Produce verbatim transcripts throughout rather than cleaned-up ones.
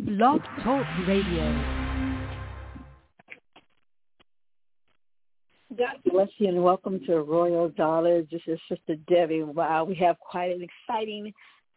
Blog Talk Radio. God bless you and welcome to Royal Dollars. This is Sister Debbie. Wow, we have quite an exciting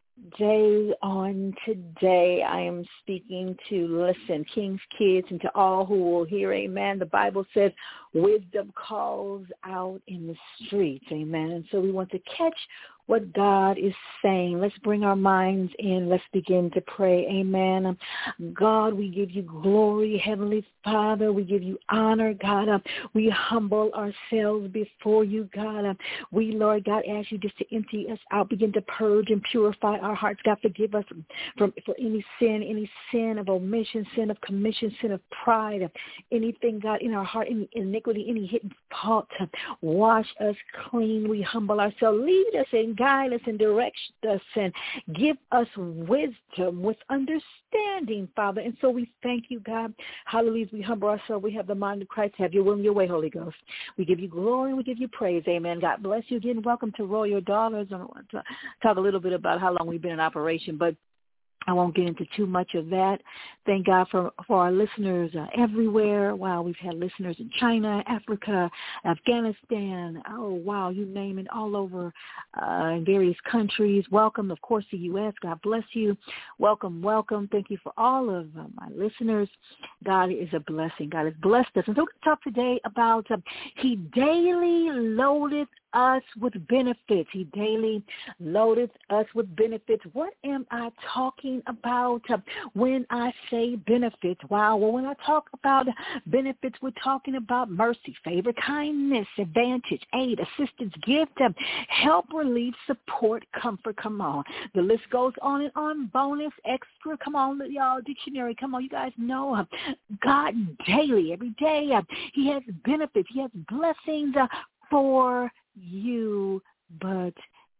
day on today. I am speaking to, listen, King's kids and to all who will hear, amen. The Bible says wisdom calls out in the streets, amen. And so we want to catch what God is saying. Let's bring our minds in. Let's begin to pray. Amen. God, we give you glory, Heavenly Father. We give you honor, God. Uh, we humble ourselves before you, God. Uh, we, Lord God, ask you just to empty us out, begin to purge and purify our hearts. God, forgive us from for any sin, any sin of omission, sin of commission, sin of pride, anything, God, in our heart, any iniquity, any hidden fault. Wash us clean. We humble ourselves. Lead us and guide us and direct us and give us wisdom with understanding, Father. And so we thank you, God. Hallelujah. We humble ourselves. We have the mind of Christ. Have your will and your way, Holy Ghost. We give you glory and we give you praise. Amen. God bless you again. Welcome to Royal Dollars. I want to talk a little bit about how long we've been in operation, but I won't get into too much of that. Thank God for, for our listeners uh, everywhere. Wow, we've had listeners in China, Africa, Afghanistan. Oh, wow, you name it, all over uh, in various countries. Welcome, of course, the U S. God bless you. Welcome, welcome. Thank you for all of uh, my listeners. God is a blessing. God has blessed us. And so we're going to talk today about uh, He daily loadeth us with benefits. He daily loadeth us with benefits. What am I talking about uh, when I say benefits? Wow. Well, when I talk about benefits, we're talking about mercy, favor, kindness, advantage, aid, assistance, gift, uh, help, relief, support, comfort. Come on. The list goes on and on. Bonus, extra. Come on, y'all. Dictionary. Come on. You guys know uh, God daily, every day, uh, he has benefits. He has blessings uh, for you, but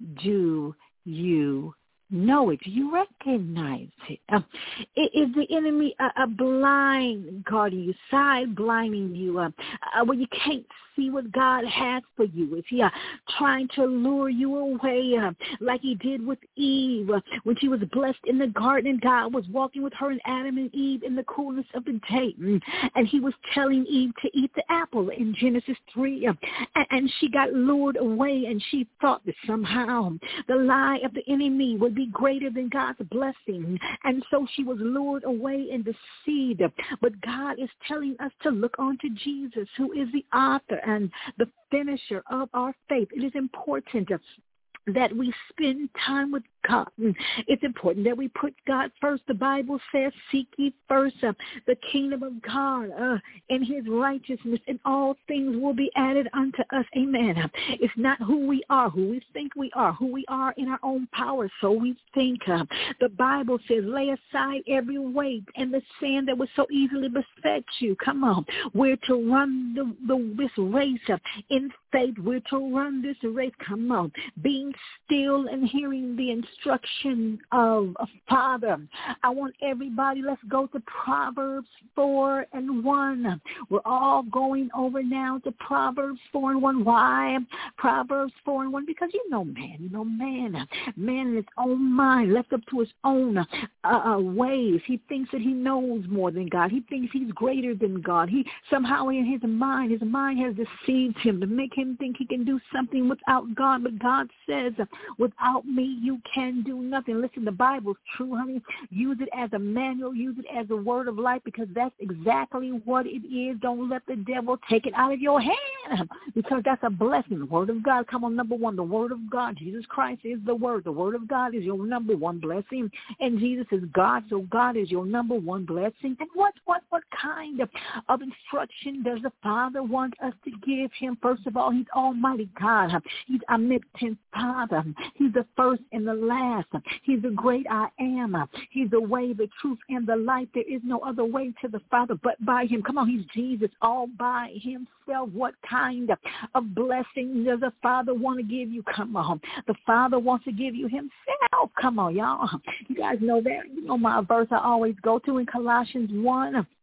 do you know it? Do you recognize it? Um, is the enemy a, a blind guarding you, side blinding you, uh, uh, where you can't see what God has for you? Is he uh, trying to lure you away uh, like he did with Eve uh, when she was blessed in the garden and God was walking with her and Adam and Eve in the coolness of the day, and he was telling Eve to eat the apple in Genesis three, uh, and, and she got lured away and she thought that somehow the lie of the enemy would be greater than God's blessing, and so she was lured away and deceived. But God is telling us to look unto Jesus, who is the author and the finisher of our faith. It is important that we spend time with God. It's important that we put God first. The Bible says, seek ye first uh, the kingdom of God uh, and his righteousness, and all things will be added unto us. Amen. It's not who we are, who we think we are, who we are in our own power, so we think. Uh, the Bible says, lay aside every weight and the sin that would so easily beset you. Come on. We're to run the, the this race uh, in faith. We're to run this race. Come on. Being still and hearing the instruction of a Father. I want everybody, let's go to Proverbs four and one. We're all going over now to Proverbs four and one. Why Proverbs four and one? Because you know man, you know man, man in his own mind, left up to his own uh, uh, ways. He thinks that he knows more than God. He thinks he's greater than God. He somehow in his mind, his mind has deceived him to make him think he can do something without God. But God says, without me, you can do nothing. Listen, the Bible's true, honey. Use it as a manual. Use it as a word of life, because that's exactly what it is. Don't let the devil take it out of your hand, because that's a blessing. The word of God, come on, number one, the word of God. Jesus Christ is the word. The word of God is your number one blessing, and Jesus is God, so God is your number one blessing. And what, what, what kind of, of instruction does the Father want us to give him? First of all, he's Almighty God. He's omnipotent Father. He's the first and the last. He's the great I am. He's the way, the truth, and the life. There is no other way to the Father but by him. Come on, he's Jesus all by himself. What kind of blessing does the Father want to give you? Come on. The Father wants to give you himself. Come on, y'all. You guys know that. You know my verse I always go to in Colossians one.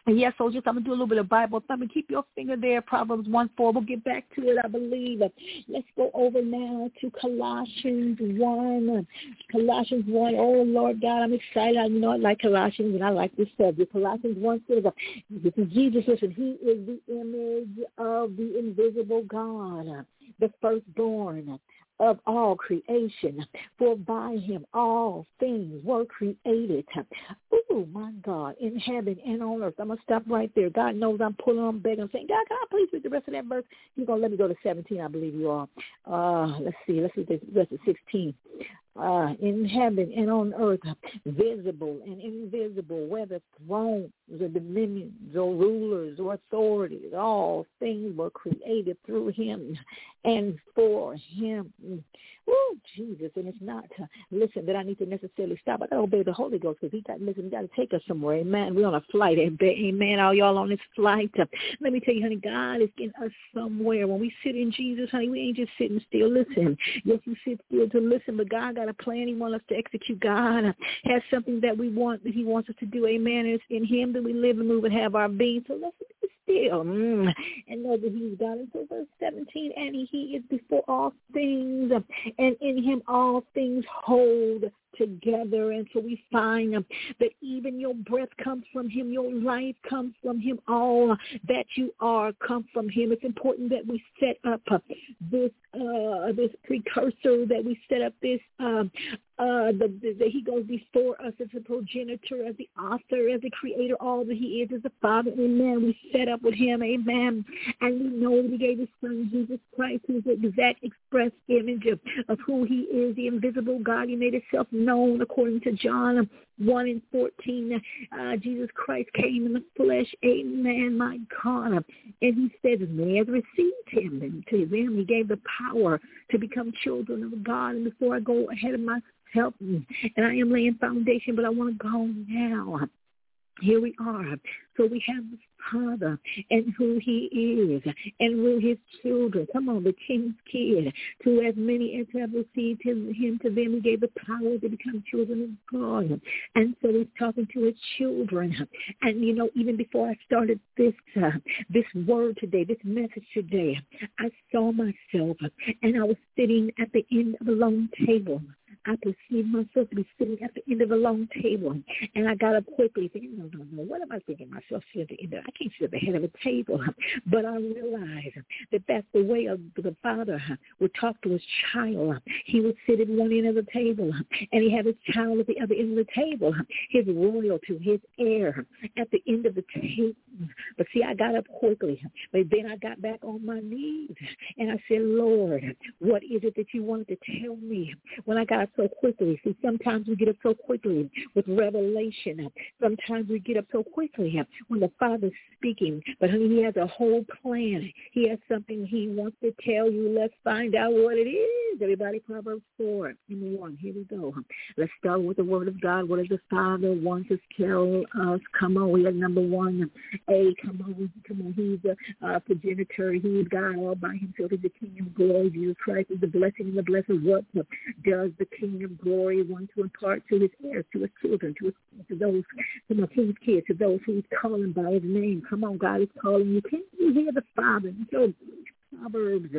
And yes, so just I'm going to do a little bit of Bible thumping. Keep your finger there, Proverbs one four. We'll get back to it, I believe. Let's go over now to Colossians one. Colossians one. Oh, Lord God, I'm excited. I know I like Colossians, and I like this subject. Colossians one says, this is Jesus, listen, he is the image of the invisible God, the firstborn of all creation, for by him all things were created. Oh, my God, in heaven and on earth. I'm going to stop right there. God knows I'm pulling on, begging, I'm saying, God, can I please read the rest of that verse? You're going to let me go to seventeen, I believe you are. Uh, let's see. Let's read the rest of sixteen. Uh, in heaven and on earth, visible and invisible, whether thrones or dominions or rulers or authorities, all things were created through him and for him. Oh, Jesus, and it's not, uh, listen, that I need to necessarily stop. I got to obey the Holy Ghost because he got, listen, he got to take us somewhere. Amen. We're on a flight. Amen. All y'all on this flight. Uh, let me tell you, honey, God is getting us somewhere. When we sit in Jesus, honey, we ain't just sitting still. Listen, yes, you sit still to listen, but God got a plan. He wants us to execute. God has something that we want, that he wants us to do. Amen. It's in him that we live and move and have our being. So let's be still mm, and know that he's God. And so verse seventeen, and he, he is before all things, and in him all things hold together. And so we find um, that even your breath comes from him, your life comes from him, all that you are come from him. It's important that we set up uh, this uh, this precursor, that we set up this um, uh, the, the, the, he goes before us as a progenitor, as the author, as the creator, all that he is as the Father. Amen. We set up with him. Amen. And we know that he gave his son, Jesus Christ, who's the exact express image of, of who he is, the invisible God. He made himself known according to John one and fourteen. Uh, Jesus Christ came in the flesh. Amen, my God. And he said, "May has received him." And to them he gave the power to become children of God. And before I go ahead of myself, help me. And I am laying foundation, but I want to go now. Here we are. So we have the Father and who he is, and we're his children. Come on, the king's kid. To as many as have received him, him to them he gave the power to become children of God. And so he's talking to his children. And, you know, even before I started this uh, this word today, this message today, I saw myself, and I was sitting at the end of a long table. I perceived myself to be sitting at the end of a long table, and I got up quickly thinking, no, no, no, what am I thinking myself sitting at the end of? I can't sit at the head of a table. But I realized that that's the way of the Father would talk to his child. He would sit at one end of the table, and he had his child at the other end of the table, his royalty, his heir at the end of the table. But see, I got up quickly, but then I got back on my knees, and I said, Lord, what is it that you wanted to tell me when I got up so quickly? See, sometimes we get up so quickly with revelation. Sometimes we get up so quickly when the Father's speaking, but honey, he has a whole plan. He has something he wants to tell you. Let's find out what it is. Everybody, Proverbs four and one. Here we go. Let's start with the word of God. What does the Father want to tell us? Come on, we are number one. A, come on, come on. He's a uh, progenitor. He's God all by himself. He's the King of glory. Jesus Christ is the blessing and the blessed. What does the King of glory want to impart to his heirs, to his children, to his to those, come on, to his kids, to those who he's calling by his name? Come on, God is calling you. Can't you hear the Father? So Proverbs,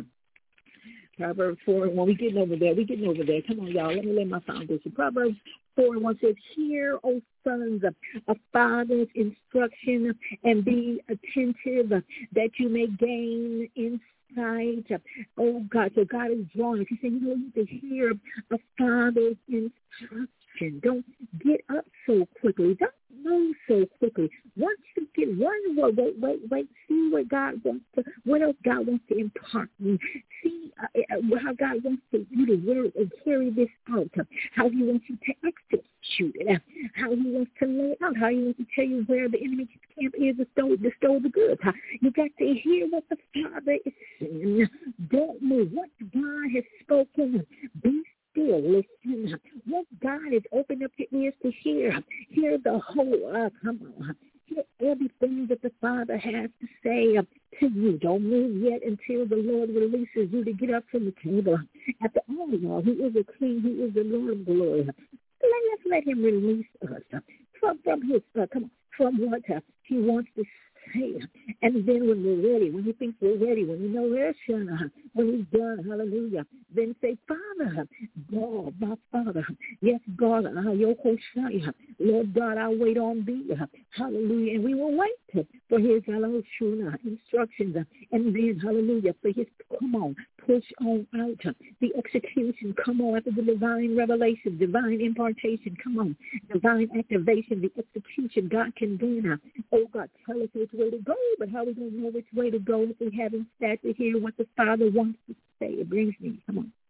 Proverbs four and one. We getting over there. We getting over there. Come on, y'all. Let me lay my foundation. Proverbs four and one says, "Hear, O sons, a father's instruction, and be attentive, that you may gain insight." Oh, God. So God is drawing us. He said, you know, you need to hear a father's instruction. Don't get up so quickly. Don't move so quickly. Once you get one, wait, wait, wait, wait. See what God wants to, what else God wants to impart. See uh, how God wants to, you to work and carry this out. How he wants you to execute it. How he wants to lay it out. How he wants to tell you where the enemy's camp is to stow, to stow the goods. You got to hear what the Father is saying. Don't move. What God has spoken, be still, listen. What God has opened up your ears to hear, hear the whole, uh, come on, hear everything that the Father has to say uh, to you. Don't move yet until the Lord releases you to get up from the table. After all, y'all, he is a king, he is the Lord of glory. Let's let him release us uh, from, from his, uh, come on, from what uh, he wants to say. And then when we're ready, when he thinks we're ready, when we know we're done, when he's done, hallelujah, then say, Father, God, my Father, yes, God, Lord God, I wait on thee, hallelujah, and we will wait for his, hallelujah, instructions, and then, hallelujah, for his, come on, push on out, the execution, come on, after the divine revelation, divine impartation, come on, divine activation, the execution, God can then, oh God, tell us which way to go, but how are we going to know which way to go if we haven't sat to hear what the Father wants to say? It brings me, come on.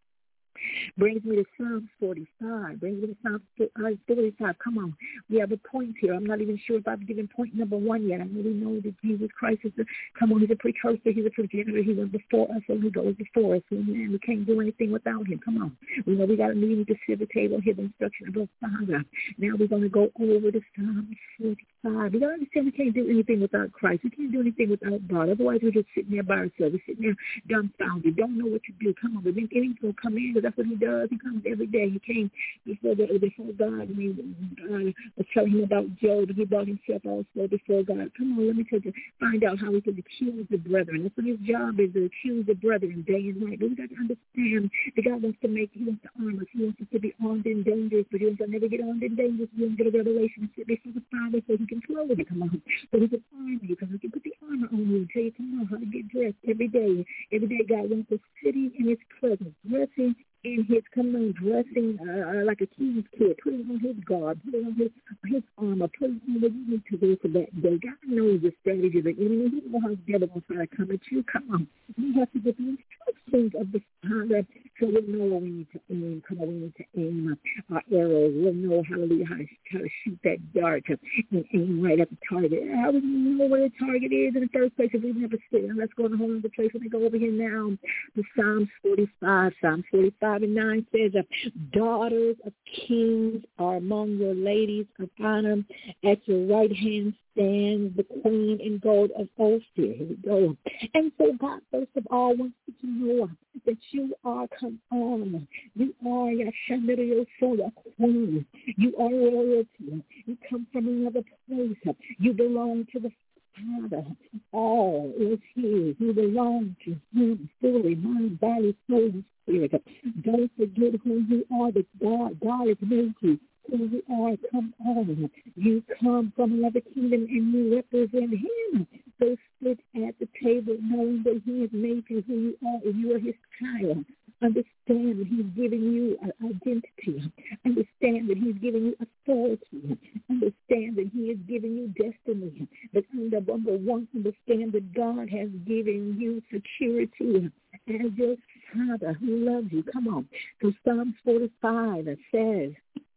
Brings me to Psalms forty-five. Brings me to Psalms forty-five. Come on. We have a point here. I'm not even sure if I've given point number one yet. I know we know that Jesus Christ is the, come on, he's a precursor. He's a progenitor. He went before us, and he goes before us. And we can't do anything without him. Come on. We know we got a meeting to sit at the table, hear the instruction of the Father. Now we're going to go over to Psalms forty-five. We got to understand we can't do anything without Christ. We can't do anything without God. Otherwise, we're just sitting there by ourselves. We're sitting there dumbfounded. Don't know what to do. Come on. But then he's going to come in because that's what he does. He comes every day. He came before, the, before God. And he uh, was telling him about Job. He brought himself also before God. Come on, let me tell you, find out how he can accuse the brethren. That's what his job is, to accuse the brethren day and night. But we got to understand that God wants to make, he wants to arm us. He wants us to be armed and dangerous, but he wants to never get armed and dangerous. We don't get a revelation and sit before the Father so he can flow with it. Come on. So he can arm you, because he can put the armor on you and tell you, come on, how to get dressed every day. Every day God wants us sitting in his presence, dressing in his, come on, dressing uh, like a king's kid, putting on his guard, putting on his, his armor, putting on what you need to do for that day. God knows the strategy of the enemy. He knows how the devil will try to come at you. Come on. We have to get the instructions of the Father so we know where we need to aim. Come on, we need to aim our arrows. We'll know, hallelujah, how to, how to shoot that dart and aim right at the target. How would you know where the target is in the first place if we've never seen it? Let's go to the whole other place. Let me go over here now to Psalms forty-five. Psalms forty-five and nine says, daughters of kings are among your ladies of honor. At your right hand stands the queen in gold of Ophir. Here we go. And so God, first of all, wants you to know that you are, come on, you are Yashandariyo, a queen. You are royalty. You come from another place. You belong to the Father. All is his. You belong to him fully, mind, body, soul, and spirit. Don't forget who you are, that God, God has made you. Who you are, come on. You come from another kingdom and you represent him. So sit at the table knowing that he has made you who you are and you are his child. Understand that he's giving you an identity. Understand that he's giving you authority. Understand that he is giving you destiny. But under number one, understand that God has given you security as your Father who loves you. Come on. So Psalms forty-five, it says,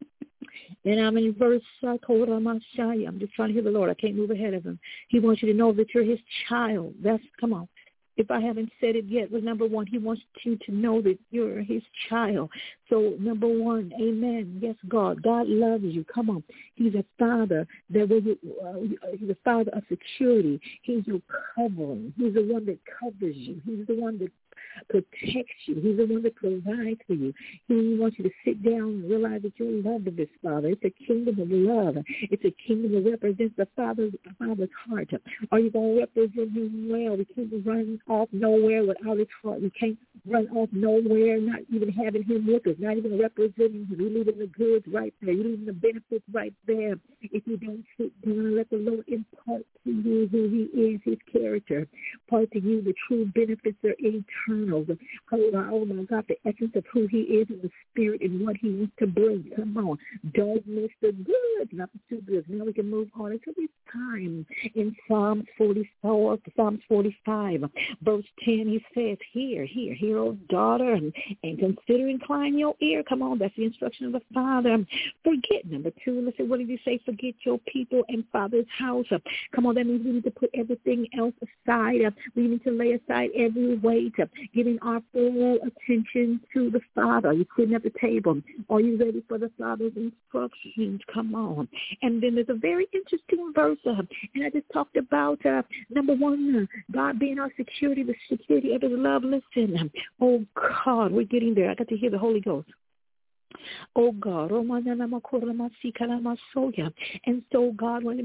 and I'm in verse, I'm just trying to hear the Lord. I can't move ahead of him. He wants you to know that you're his child. That's, come on. If I haven't said it yet, well, number one, he wants you to know that you're his child. So, number one, amen. Yes, God. God loves you. Come on. He's a father. That was, uh, he's a father of security. He's your covering. He's the one that covers you. He's the one that protects you. He's the one that provides for you. He wants you to sit down and realize that you're loved of this Father. It's a kingdom of love. It's a kingdom that represents the Father's, Father's heart. Are you going to represent him well? We can't run off nowhere without his heart. We can't run off nowhere, not even having him with us, not even representing him. You're leaving the goods right there. You're leaving the benefits right there. If you don't sit down and let the Lord impart to you who he is, his character, impart to you the true benefits are eternal. Oh, oh my God, the essence of who he is in the spirit and what he wants to bring. Come on. Don't miss the good, not the too good. Now we can move on until this time in Psalms forty-four, Psalms forty-five, verse ten, he says, Hear, hear, hear, O daughter, and, and consider, incline your ear. Come on, that's the instruction of the Father. Forget, number two, let's say, what did you say? Forget your people and Father's house. Come on, that means we need to put everything else aside. We need to lay aside every weight, giving our full attention to the Father. You're sitting at the table. Are you ready for the Father's instructions? Come on. And then there's a very interesting verse, uh, and I just talked about, uh, number one, uh, God being our security, the security of his love. Listen, oh God, we're getting there. I got to hear the Holy Ghost. Oh God, and so God, when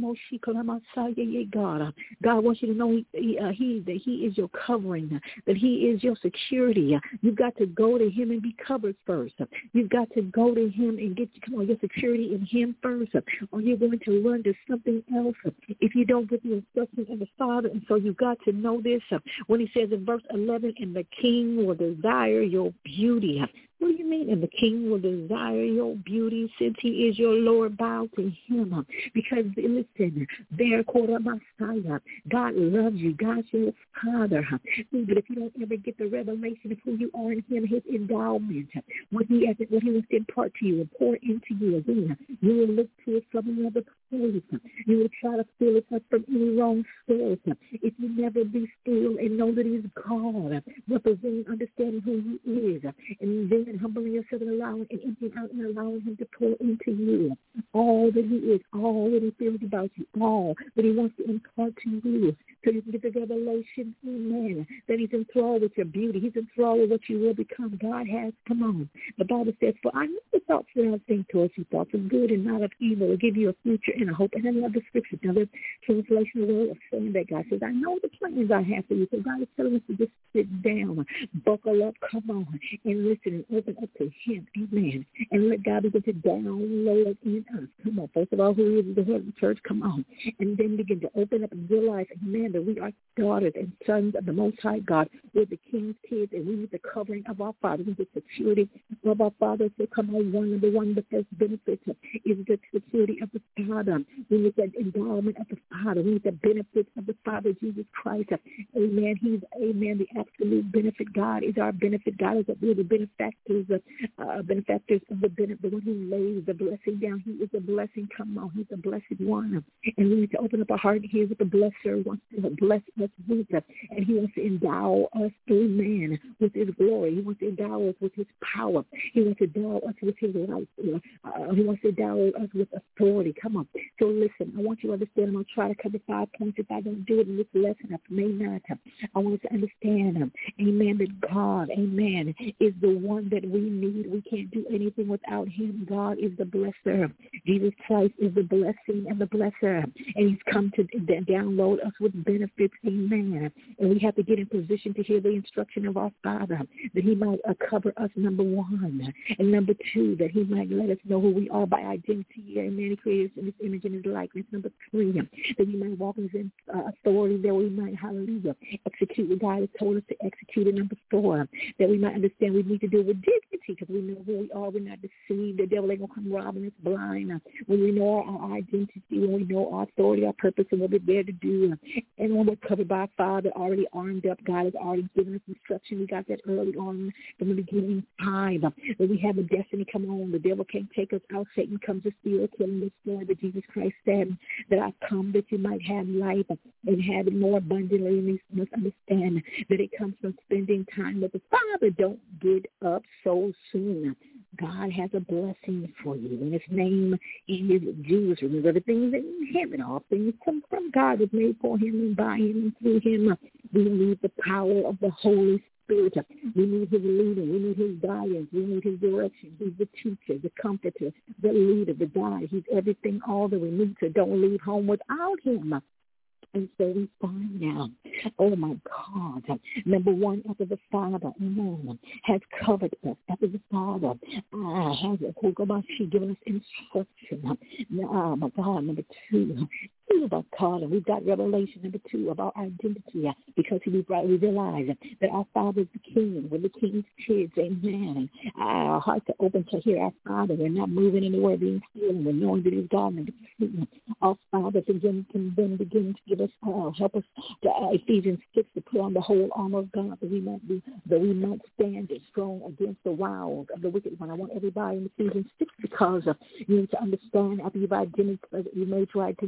God, God wants you to know he, uh, he that He is your covering, that He is your security. You've got to go to Him and be covered first. You've got to go to Him and get come on your security in Him first, or you're going to run to something else if you don't get the instructions of the Father. And so you've got to know this when He says in verse eleven, and the King will desire your beauty. What do you mean? And the King will desire your beauty since He is your Lord. Bow to Him. Because, listen, there, Messiah, God loves you. God's your Father. But if you don't ever get the revelation of who you are in Him, His endowment, what He has, what He wants to impart to you and pour into you again, you will look to it from another place. You will try to fill it up from any wrong source. If you never be still and know that He's God, representing, understanding who He is, and then and humbling yourself and allowing and emptying out and allowing Him to pour into you all that He is, all that He feels about you, all that He wants to impart to you, so you can get the revelation, amen, that He's enthralled with your beauty. He's enthralled with what you will become. God has, come on. The Bible says, for I know the thoughts that I think towards you, thoughts of good and not of evil, to give you a future and a hope. And I love the scripture, another translation word of saying that God says, I know the plans I have for you. So God is telling us to just sit down, buckle up, come on, and listen and open up to Him, amen, and let God begin to download in us. Come on, first of all, who is the head of the church? Come on, and then begin to open up and realize, amen, that we are daughters and sons of the Most High God. We're the King's kids, and we need the covering of our Father. We need the security of our Father. So come on, one number one, the first benefit is the security of the Father. We need the endowment of the Father. We need the benefits of the Father, Jesus Christ. Amen. He's, amen, the absolute benefit. God is our benefit. God is a, we're the benefactors, uh, benefactors of the benefit, the one who lays the blessing down. He is a blessing. Come on, He's a blessed one. And we need to open up our heart and hear what the blesser wants to bless us with. And He wants to endow us, amen, with His glory. He wants to endow us with His power. He wants to endow us with His life. Uh, he wants to endow us with authority. Come on. So listen, I want you to understand. I'm going to try to cover five points. If I don't do it in this lesson, I may not. I want us to understand, amen, that God, amen, is the one that we need. We can't do anything without Him. God is the blesser. Jesus Christ is the blessing and the blesser. And He's come to download us with benefits, amen. And we have to get in position to hear the instruction of our Father, that He might uh, cover us, number one. And number two, that He might let us know who we are by identity. Amen. He created us in His image and His likeness. Number three, that we might walk in His uh, authority, that we might, hallelujah, execute what God has told us to execute. And number four, that we might understand we need to do it with dignity, because we know who we are. We're not deceived. The devil ain't going to come robbing us blind. When we know our identity, when we know our authority, our purpose, and what we're there to do, and when we're covered by our Father, already armed up, God has already given us instruction. We got that early on from the beginning time. That we have a destiny. Come on, the devil can't take us out. Satan comes to steal, kill, and destroy. But Jesus Christ said that I come that you might have life and have it more abundantly. And we must understand that it comes from spending time with the Father. Don't get up so soon. God has a blessing for you, and His name is Jesus. Remember, everything is in Him, and all things come from God. Was made for Him and by Him and through Him. We need the power of the Holy Spirit. We need His leading. We need His guidance. We need His direction. He's the teacher, the comforter, the leader, the guide. He's everything, all that we need. So don't leave home without Him. And so we find now, oh my God, number one, after the Father, amen, has covered us, after the Father uh, has given us instruction. Oh my God, number two, about God, and we've got revelation number two about identity, because we, we realize that our Father is the King. We're the King's kids, amen. Our hearts are open to hear our Father. We're not moving anywhere, being still, and we're knowing that He's God. And our Father can then begin to give us, uh, help us to uh, Ephesians six, to put on the whole armor of God, that we might be, that we might stand strong against the wiles of the wicked one. I want everybody in Ephesians six, because uh, you need to understand, after you've identified, you made your identity, you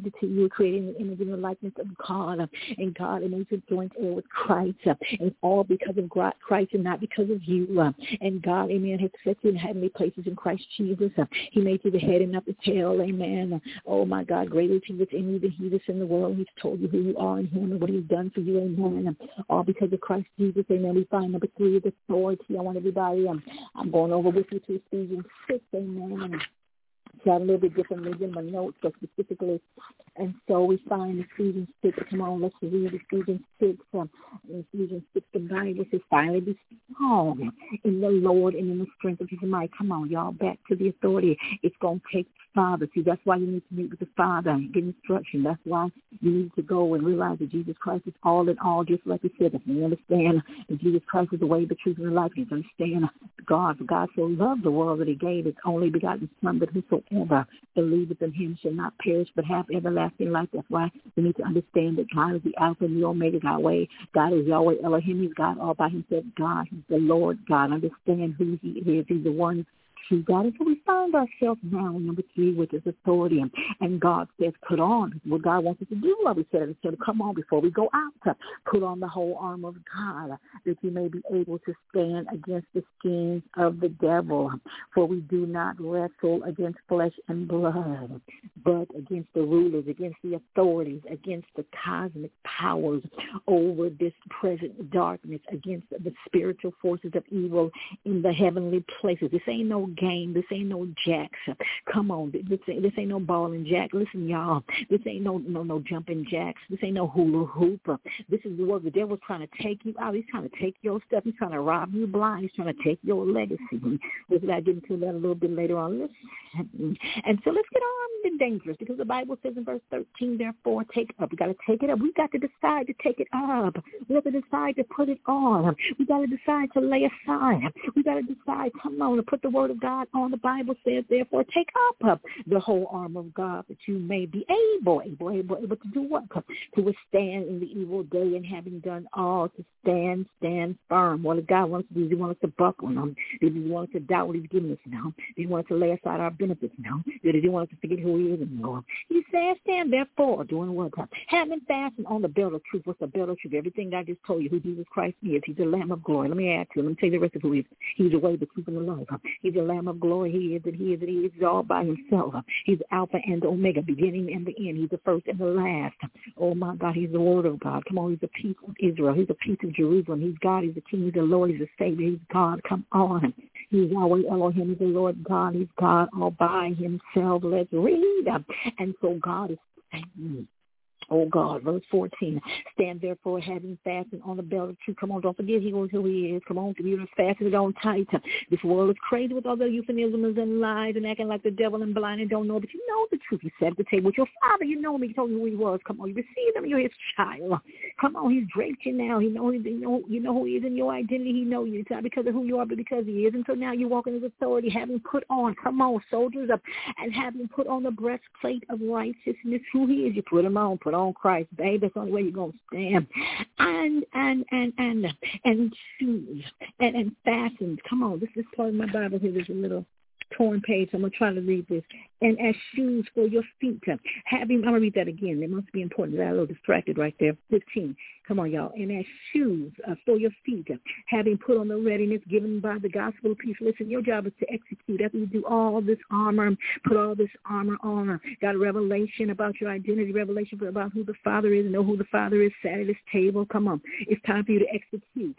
were created in the image and the likeness of God. Uh, and God, and you're joint heir with Christ. Uh, and it's all because of Christ and not because of you. Uh, and God, amen, has set you in heavenly places in Christ Jesus. Uh, he made you the head and not the tail. Amen. Uh, oh, my God, greater is he that's in you than he that's in the world. He's told you who you are in him and what he's done for you. Amen. Uh, all because of Christ Jesus. Amen. We find number three is authority. I want everybody, um, I'm going over with you to Ephesians six. Amen. So I have a little bit differently in my notes, but specifically. And so we find Ephesians six. Come on, let's read Ephesians six. Um, in Ephesians six, the Bible says, finally be strong in the Lord and in the strength of his might. Come on, y'all, back to the authority. It's going to take Father. See, that's why you need to meet with the Father and get instruction. That's why you need to go and realize that Jesus Christ is all in all, just like we said. If you understand that Jesus Christ is the way, the truth, and the life, you understand God. For God so loved the world that he gave his only begotten Son, that whosoever believeth in him shall not perish but have everlasting life. That's why we need to understand that God is the Alpha and the Omega, Yahweh. God is Yahweh Elohim. He's God all by himself. God, he's the Lord God. Understand who he is. He's the one true God. And so we find ourselves now in number three, which is authority. And God says, put on what God wants us to do. Like we said, he said, come on, before we go out, put on the whole armor of God, that you may be able to stand against the schemes of the devil. For we do not wrestle against flesh and blood, but against the rulers, against the authorities, against the cosmic powers over this present darkness, against the spiritual forces of evil in the heavenly places. This ain't no game. This ain't no jacks. Come on. This ain't, this ain't no ball and jack. Listen, y'all. This ain't no no no jumping jacks. This ain't no hula hoop. This is the work the devil's trying to take you out. He's trying to take your stuff. He's trying to rob you blind. He's trying to take your legacy. We're going to get into that a little bit later on. Listen. And so let's get armed and dangerous, because the Bible says in verse thirteen, therefore, take up. We got to take it up. We got to decide to take it up. We have to decide to put it on. We got to decide to lay aside. We got to decide, come on, to put the word of God on. The Bible says, therefore, take up the whole armor of God, that you may be able, able, able, able to do what? To withstand in the evil day, and having done all, to stand, stand firm. What does God want us to do? Does he want us to buckle? No. Does he want us to doubt what he's giving us? No. Does he want us to lay aside our benefits? No. Does he want us to forget who he is? No. He says, stand therefore, doing what? Having fastened on the belt of truth. What's the belt of truth? Everything I just told you, who Jesus Christ is. He's the Lamb of glory. Let me add to him. Let me tell you the rest of who he is. He's the way, the truth, and the life. He's the Lamb of glory. He is, and he is, and he is all by himself. He's Alpha and Omega, beginning and the end. He's the first and the last. Oh, my God, he's the word of God. Come on, he's the peace of Israel. He's the peace of Jerusalem. He's God. He's the King. He's the Lord. He's the Savior. He's God. Come on. He's Yahweh Elohim. He's the Lord God. He's God all by himself. Let's read. And so God is saying, oh, God, verse fourteen, stand therefore having fastened on the belt of truth. Come on, don't forget he knows who he is. Come on, you just fasten it on tight. This world is crazy with all the euphemisms and lies and acting like the devil and blind and don't know, but you know the truth. You sat at the table with your father. You know me. You told me who he was. Come on, you received him. You're his child. Come on, he's draped you now. He know, you know, you know who he is in your identity. He knows you. It's not because of who you are, but because he is. And so now you walk in his authority, having put on, come on, soldiers up, and having put on the breastplate of righteousness. Who he is, you put him on. Put on Christ, babe. That's the only way you're going to stand. And, and, and, and, and shoes, and, and fastened. Come on, this is part of my Bible here. There's a little torn page. I'm going to try to read this. And as shoes for your feet. Having, I'm going to read that again. It must be important. I got a little distracted right there. fifteen. Come on, y'all. And as shoes uh, for your feet, having put on the readiness given by the gospel of peace. Listen, your job is to execute. After you do all this armor, put all this armor on. Got a revelation about your identity, revelation about who the Father is, know who the Father is, sat at his table. Come on. It's time for you to execute.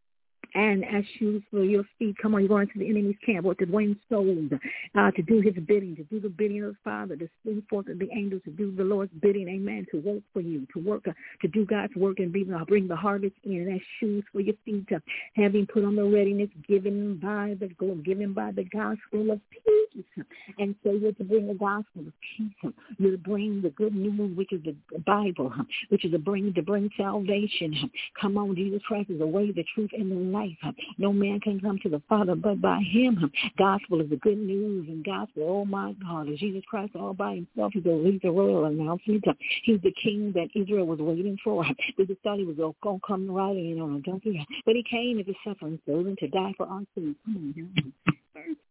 And as shoes for your feet, come on, you're going to the enemy's camp, or to win souls, uh, to do his bidding, to do the bidding of the Father, to send forth the angels, to do the Lord's bidding, amen, to work for you, to work, uh, to do God's work and be, uh, bring the harvest in. And as shoes for your feet, uh, having put on the readiness given by the given by the gospel of peace. And so you're to bring the gospel of peace. You're to bring the good news, which is the Bible, which is to bring to bring salvation. Come on, Jesus Christ is the way, the truth, and the life. No man can come to the Father but by him. Gospel is the good news, and gospel, oh my God, is Jesus Christ all by himself. He's a, he's a royal announcement. He's the king that Israel was waiting for. They just thought he was going to come riding in on a donkey, but he came as a suffering servant to die for our sins. Verse sixteen.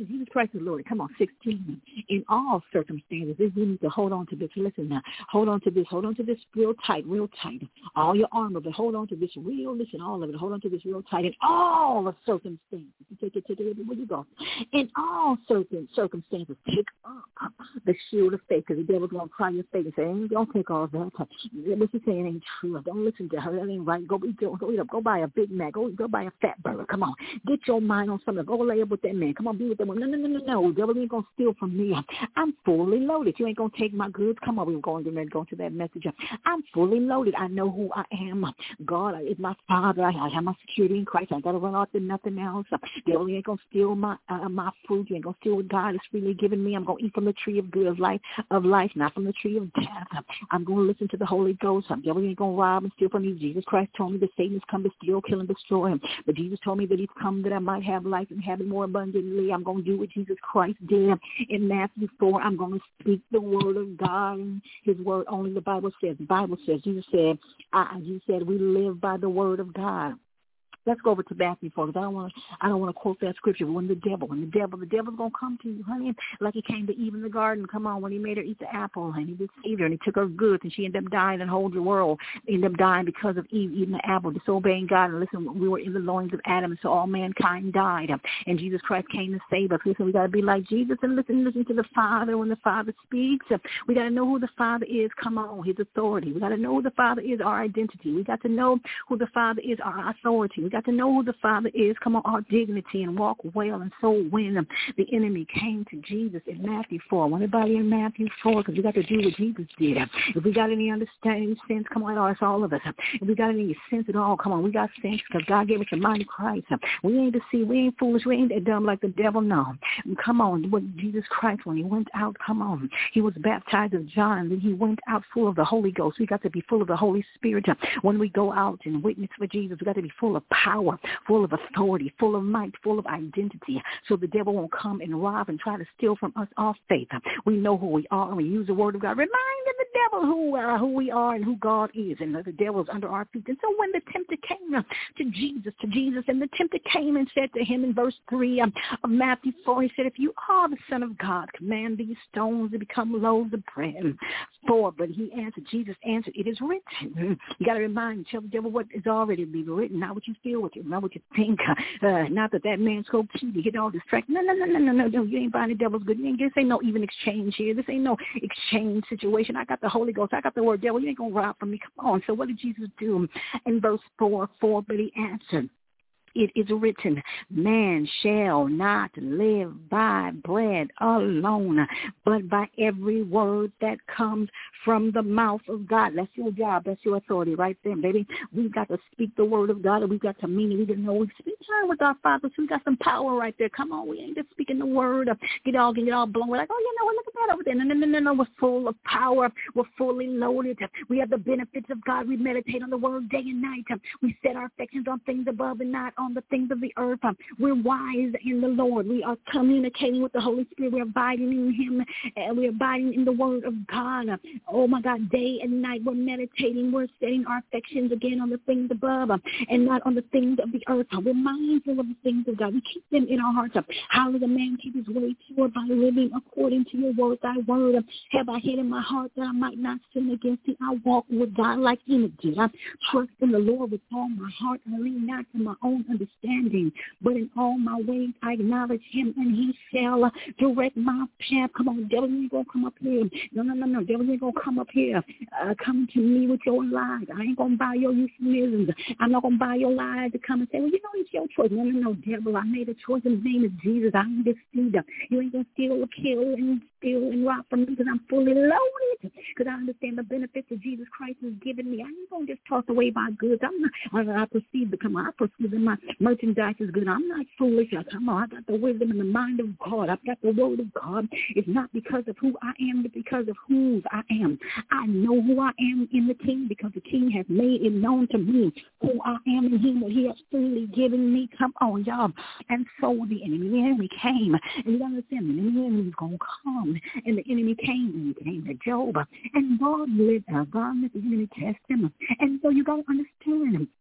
Jesus, Jesus Christ is Lord. Come on, sixteen. In all circumstances, this we need to hold on to this. Listen now. Hold on to this. Hold on to this real tight, real tight. All your armor, but hold on to this real, listen, all of it. Hold on to this real tight in all the circumstances. You take it to the where you go. In all certain circumstances, take up the shield of faith, because the devil's going to try your faith and say, ain't going to take all that. What you saying ain't true. Don't listen to her. That ain't right. Go eat, go, go eat up. Go buy a Big Mac. Go, go buy a fat burger. Come on. Get your mind on something. Go lay up with that man. Come on, be with that woman. No, no, no, no, no. The devil ain't going to steal from me. I'm fully loaded. You ain't going to take my goods. Come on, we're going to go to that message. I'm fully loaded. I know who I am. God is my Father. I have my security in Christ. I got to run off to nothing else. The devil ain't going to steal my uh, my fruit. You ain't going to steal what God has freely given me. I'm going to eat from the tree of good of life, of life, not from the tree of death. I'm going to listen to the Holy Ghost. The devil ain't going to rob and steal from me. Jesus Christ told me that Satan has come to steal, kill, and destroy him. But Jesus told me that he's come that I might have life and have it more abundantly. I'm going to do what Jesus Christ did in Matthew four. I'm going to speak the word of God and his word only. The Bible says. The Bible says. Jesus said, I, Jesus said, we live by the word of God. Let's go over to Matthew, folks. I don't want to. I don't want to quote that scripture. But when the devil, when the devil, the devil's gonna come to you, honey, like he came to Eve in the garden. Come on, when he made her eat the apple, and he deceived her, and he took her goods, and she ended up dying and whole the world. Ended up dying because of Eve eating the apple, disobeying God. And listen, we were in the loins of Adam, and so all mankind died. And Jesus Christ came to save us. Listen, we got to be like Jesus and listen, listen to the Father when the Father speaks. We got to know who the Father is. Come on, his authority. We got to know who the Father is, our identity. We got to know who the Father is, our authority. We got to know who the Father is, come on, our dignity, and walk well. And so when the enemy came to Jesus in Matthew four, anybody in Matthew four, because we got to do what Jesus did. If we got any understanding, sense, come on, it's all of us. If we got any sense at all, come on, we got sense because God gave us the mind of Christ. We ain't deceived, we ain't foolish, we ain't that dumb like the devil, no. Come on, what Jesus Christ, when he went out, come on, he was baptized of John, then he went out full of the Holy Ghost. We got to be full of the Holy Spirit. When we go out and witness for Jesus, we got to be full of power, full of authority, full of might, full of identity, so the devil won't come and rob and try to steal from us our faith. We know who we are, and we use the word of God, reminding the devil who uh, who we are and who God is, and the devil's under our feet. And so when the tempter came uh, to Jesus, to Jesus, and the tempter came and said to him in verse three um, of Matthew four, he said, if you are the Son of God, command these stones to become loaves of bread. Four, but he answered, Jesus answered, it is written. You got to remind, tell the devil what is already been written, not what you feel, what you, not what you think. Uh, not that that man spoke to you, get all distracted. No, no, no, no, no, no, no. You ain't buying the devil's good. You ain't, this ain't no even exchange here. This ain't no exchange situation. I got the Holy Ghost. I got the word, devil. You ain't going to rob from me. Come on. So what did Jesus do? In verse four, four, but he answered, it is written, man shall not live by bread alone, but by every word that comes from the mouth of God. That's your job. That's your authority right there, baby. We've got to speak the word of God, and we've got to mean it. We didn't know we spend time with our Father, so we got some power right there. Come on, we ain't just speaking the word. Get all get all blown. We're like, oh, you know what, look at that over there. No, no, no, no, no. We're full of power. We're fully loaded. We have the benefits of God. We meditate on the word day and night. We set our affections on things above and not on the things of the earth. We're wise in the Lord. We are communicating with the Holy Spirit. We're abiding in him, and we're abiding in the word of God. Oh my God, day and night we're meditating. We're setting our affections again on the things above and not on the things of the earth. We're mindful of the things of God. We keep them in our hearts. How does a man keep his way pure? By living according to your word. Thy word have I hid in my heart that I might not sin against thee. I walk with God like Enoch did. I trust in the Lord with all my heart. I lean not to my own understanding, but in all my ways I acknowledge him, and he shall direct my path. Come on, devil, you ain't going to come up here. No, no, no, no. Devil, you ain't going to come up here. Uh, come to me with your lies. I ain't going to buy your euphemisms. I'm not going to buy your lies to come and say, well, you know, it's your choice. No, no, no, devil. I made a choice in the name of Jesus. I ain't deceived. You ain't going to steal or kill and steal and rob from me because I'm fully loaded. Because I understand the benefits that Jesus Christ has given me. I ain't going to just toss away my goods. I'm not, I, I perceive to come on. I perceive that my merchandise is good. I'm not foolish. I, come on, I got the wisdom and the mind of God. I've got the word of God. It's not because of who I am, but because of whose I am. I know who I am in the King because the King has made it known to me who I am in him, what he has freely given me. Come on, y'all. And so the enemy, the enemy came. And you got to understand, the enemy was going to come. And the enemy came, and he came to Job. And God let, uh, God let the enemy test him. And so you got to understand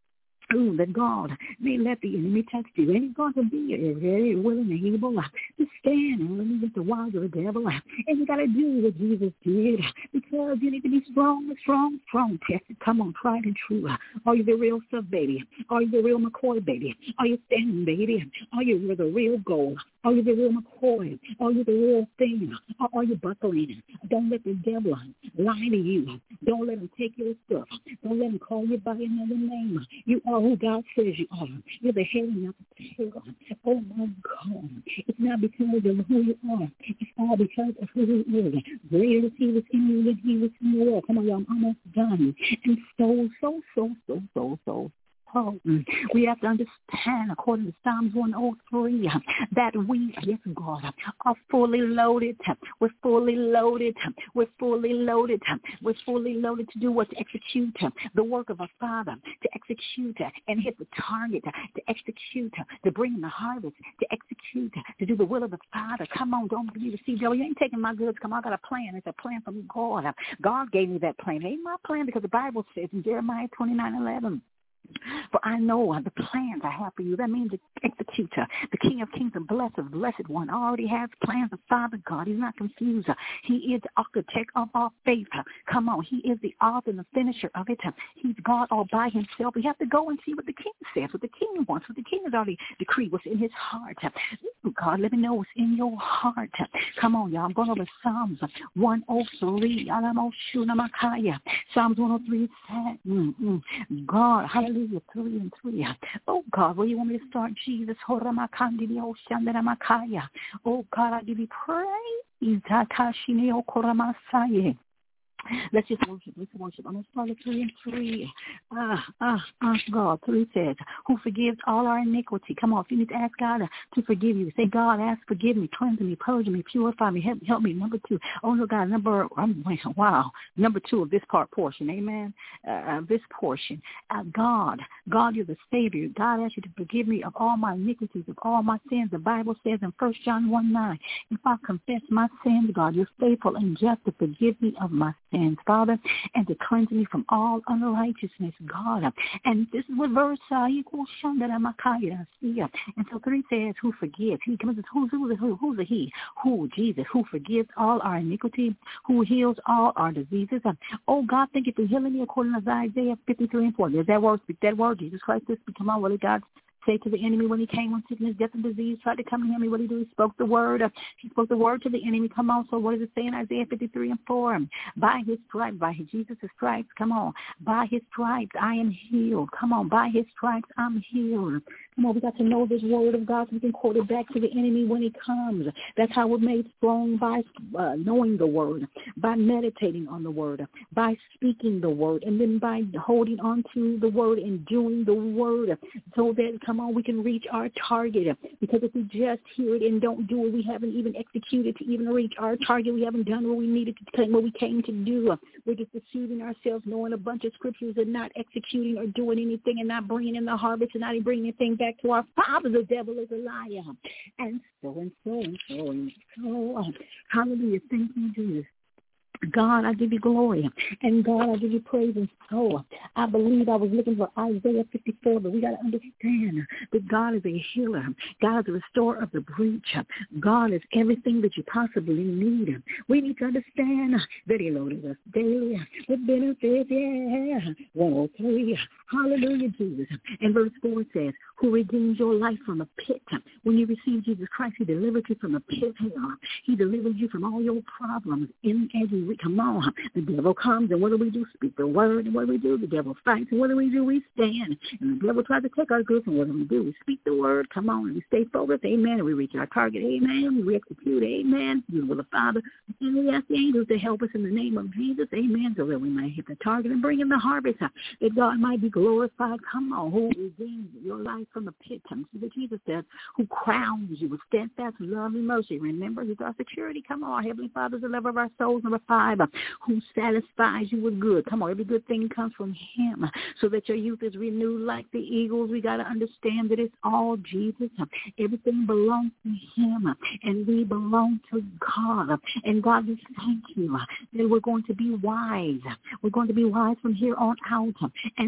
Ooh, that God may let the enemy test you. And he's going to be very willing and able uh, to stand and against the wiles of the devil. Uh, and you got to do what Jesus did because you need to be strong, strong, strong. Tested. Come on, tried and true. Uh, are you the real stuff, baby? Are you the real McCoy, baby? Are you standing, baby? Are you the real gold? Are you the real McCoy? Are you the real thing? Or are you buckling? Don't let the devil lie to you. Don't let him take your stuff. Don't let him call you by another name. You are who God says you are. You're the head and not the tail. Oh, my God. It's not because of who you are. It's all because of who you is. Greater is he that's in you than he that's in the world. Come on, y'all. I'm almost done. And so, so, so, so, so, so. Oh, we have to understand, according to Psalms one oh three, that we, yes, God, are fully loaded. We're fully loaded. We're fully loaded. We're fully loaded to do what? To execute the work of our Father, to execute and hit the target, to execute, to bring in the harvest, to execute, to do the will of the Father. Come on, don't believe the C W. You ain't taking my goods. Come on, I got a plan. It's a plan from God. God gave me that plan. It ain't my plan because the Bible says in Jeremiah twenty-nine eleven. For I know the plans I have for you. That means the executor, the King of Kings and blessed, blessed one, already has plans of Father God. He's not confused. He is the architect of our faith. Come on. He is the author and the finisher of it. He's God all by himself. We have to go and see what the King says, what the King wants, what the King has already decreed, what's in his heart. God, let me know what's in your heart. Come on, y'all. I'm going over Psalms one oh three. Psalms one oh three said, mm-mm. God, hallelujah. Three and three. Oh God, where you want me to start, Jesus? Oh God, I give you praise. Let's just worship. Let's worship. I'm going to start at three and three. Ah, ah, ah, God. Three says, who forgives all our iniquity. Come on, if you need to ask God to forgive you, say, God, ask, forgive me, cleanse me, purge me, purify me, help, help me. Number two. Oh, no, God, number, I'm, wow, number two of this part portion. Amen. Uh, this portion. Uh, God, God, you're the Savior. God asks you to forgive me of all my iniquities, of all my sins. The Bible says in First John one nine, if I confess my sins, God, you're faithful and just to forgive me of my sins. Sins, Father, and to cleanse me from all unrighteousness, God. And this is what verse uh, equals Shandaramakaia. And so three says, who forgives? He comes, who's who's who, who's a he? Who? Jesus, who forgives all our iniquity, who heals all our diseases. Oh God, thank you for healing me according to Isaiah fifty-three and four. There's that word, speak that word, Jesus Christ, this become all what God say to the enemy when he came when sickness, death, and disease tried to come to him. What did he do? He spoke the word. He spoke the word to the enemy. Come on. So what does it say in Isaiah fifty-three and four? By his stripes, by his Jesus' stripes, come on. By his stripes, I am healed. Come on. By his stripes, I'm healed. Come on. We got to know this word of God so we can quote it back to the enemy when he comes. That's how we're made strong, by uh, knowing the word, by meditating on the word, by speaking the word, and then by holding on to the word and doing the word so that, come on, we can reach our target. Because if we just hear it and don't do it, we haven't even executed to even reach our target. We haven't done what we needed to claim, what we came to do. We're just deceiving ourselves, knowing a bunch of scriptures and not executing or doing anything and not bringing in the harvest and not even bringing anything back to our Father. The devil is a liar. And so and so and so and so on. Hallelujah. Thank you, Jesus. God, I give you glory. And God, I give you praise. And so I believe I was looking for Isaiah fifty-four, but we got to understand that God is a healer. God is a restorer of the breach. God is everything that you possibly need. We need to understand that he loaded us daily with benefits. Yeah. one oh three. Hallelujah, Jesus. And verse four says, who redeems your life from a pit. When you receive Jesus Christ, he delivered you from a pit. He delivered you from all your problems. In every week, come on. The devil comes, and what do we do? Speak the word, and what do we do? The devil fights, and what do we do? We stand. And the devil tries to take our goods, and what do we do? We speak the word, come on, and we stay focused, amen, and we reach our target, amen. We execute, amen. You will the Father, and we ask the angels to help us in the name of Jesus, amen, so that we may hit the target and bring in the harvest, that God might be glorified. Come on, who redeems your life from the pit? So that Jesus says, who crowns you with steadfast love and mercy. Remember, he's our security. Come on, our Heavenly Father is the lover of our souls. Number five, who satisfies you with good. Come on, every good thing comes from him, so that your youth is renewed like the eagles. We got to understand that it's all Jesus. Everything belongs to him, and we belong to God. And God, we thank you that we're going to be wise. We're going to be wise from here on out. And so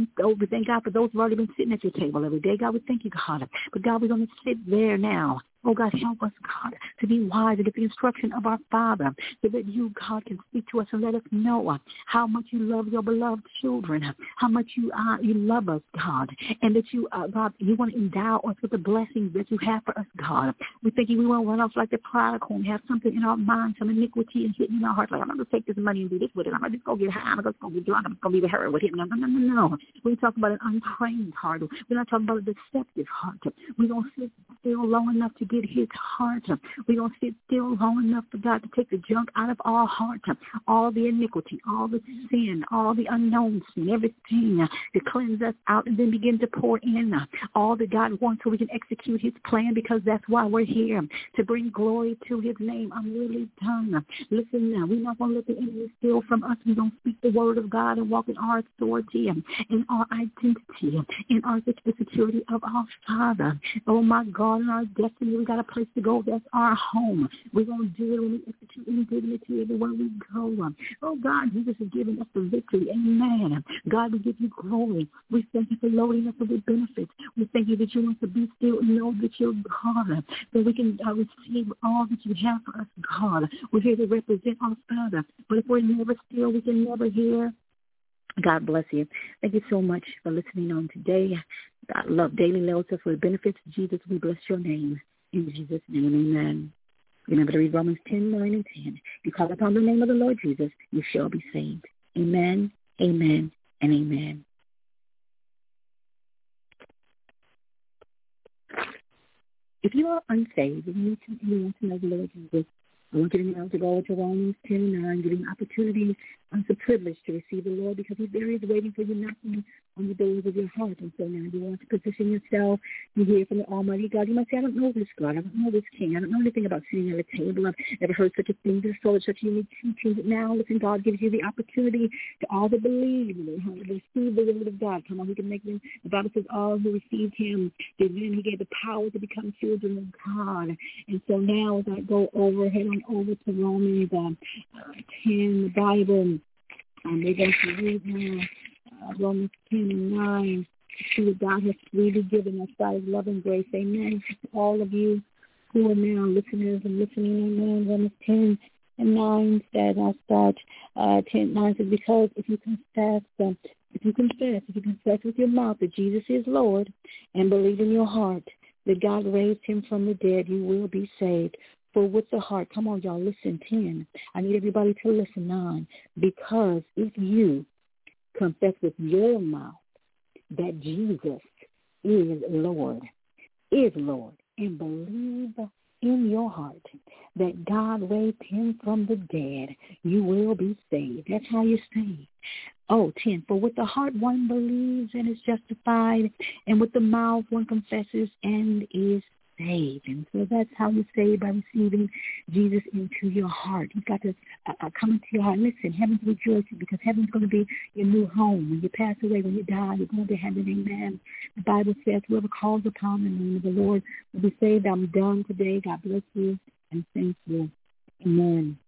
We thank God for those who have already been sitting at your table every day. God, we thank you, God. But God, we're going to sit there now. Oh, God, help us, God, to be wise and get the instruction of our Father, so that you, God, can speak to us and let us know how much you love your beloved children, how much you uh, you love us, God, and that you, uh, God, you want to endow us with the blessings that you have for us, God. We think we won't run off like the prodigal and have something in our mind, some iniquity and hitting in our heart, like, I'm going to take this money and do this with it. I'm going to just go get high. I'm just going to get drunk. I'm just going to be the heroin with him. No, no, no, no, no. We're talking about an untrained heart. We're not talking about a deceptive heart. We're going to sit still long enough to get his heart. We're going to sit still long enough for God to take the junk out of our heart, all the iniquity, all the sin, all the unknown sin, everything to cleanse us out, and then begin to pour in all that God wants so we can execute his plan, because that's why we're here, to bring glory to his name. I'm really done. Listen now, we're not going to let the enemy steal from us. We're going to speak the word of God and walk in our authority and in our identity, in our the security of our Father. Oh, my God, in our destiny, we got a place to go. That's our home. We're going to do it when we execute in dignity everywhere we go. Oh, God, Jesus has given us the victory. Amen. God, we give you glory. We thank you for loading us with the benefits. We thank you that you want to be still and know that you're God, that we can uh, receive all that you have for us, God. We're here to represent our Father. But if we're never still, we can never hear. God bless you. Thank you so much for listening on today. God love daily loads for the benefits of Jesus. We bless your name. In Jesus' name, amen. Remember to read Romans ten, nine, and ten. You call upon the name of the Lord Jesus, you shall be saved. Amen, amen, and amen. If you are unsaved and you need to, you want to know the Lord Jesus, I want you to know to go to Romans ten and nine, giving opportunity. It's a privilege to receive the Lord, because he's there, he's waiting for you, knocking on the doors of your heart. And so now you want to position yourself. You hear from the Almighty God. You might say, I don't know this God. I don't know this King. I don't know anything about sitting at a table. I've never heard such a thing. There's so such unique teaching. But now, listen, God gives you the opportunity to all that believe, you know, how to receive the word of God. Come on, he can make them. The Bible says all who received him, then he gave the power to become children of God. And so now, as I go over, head on over to Romans um, uh, ten, the Bible. Um, we're going to read now uh, Romans ten and nine. See what God has really given us by his love and grace. Amen. To all of you who are now listeners and listening, amen. Romans ten and nine says, I'll start, uh, ten, nine says, because if you confess, uh, if you confess, if you confess with your mouth that Jesus is Lord and believe in your heart that God raised him from the dead, you will be saved. For with the heart, come on, y'all, listen, ten. I need everybody to listen, nine. Because if you confess with your mouth that Jesus is Lord, is Lord, and believe in your heart that God raised him from the dead, you will be saved. That's how you're saved. Oh, ten. For with the heart one believes and is justified, and with the mouth one confesses and is saved. And so that's how you're saved, by receiving Jesus into your heart. You've got to uh, come into your heart. Listen, heaven's rejoicing, because heaven's going to be your new home. When you pass away, when you die, you're going to heaven. Amen. The Bible says whoever calls upon the name of the Lord will be saved. I'm done today. God bless you and thank you. Amen.